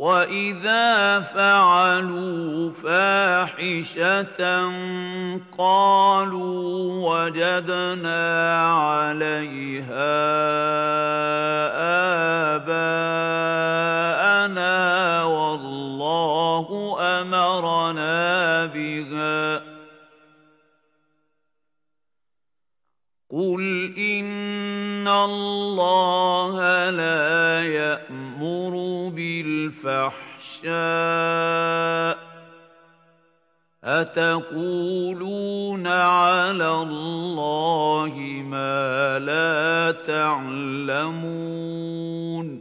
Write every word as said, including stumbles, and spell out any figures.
وَإِذَا فَعَلُوا فَاحِشَةً قَالُوا وَجَدْنَا عَلَيْهَا آبَاءَنَا وَاللَّهُ أَمَرَنَا بِهَا ۗ قُلْ إِنَّ اللَّهَ لَا يَأْمُرُ بِالْفَحْشَاءِ ۖ أَتَقُولُونَ عَلَى اللَّهِ مَا لَا تَعْلَمُونَ